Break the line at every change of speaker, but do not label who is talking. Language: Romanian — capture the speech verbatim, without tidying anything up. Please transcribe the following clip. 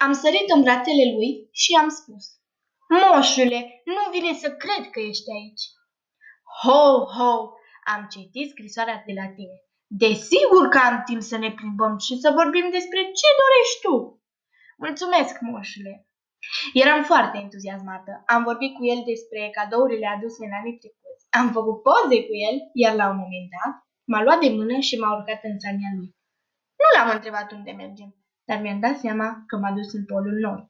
Am sărit în brațele lui și am spus: Moșule, nu vine să cred că ești aici. Ho, ho, am citit scrisoarea de la tine. Desigur că am timp să ne plimbăm și să vorbim despre ce dorești tu. Mulțumesc, moșule. Eram foarte entuziasmată. Am vorbit cu el despre cadourile aduse în anii trecuți. Am făcut poze cu el, iar la un moment dat m-a luat de mână și m-a urcat în țania lui. Nu l-am întrebat unde mergem, dar mi-am dat seama că m-a dus în Polul Nord.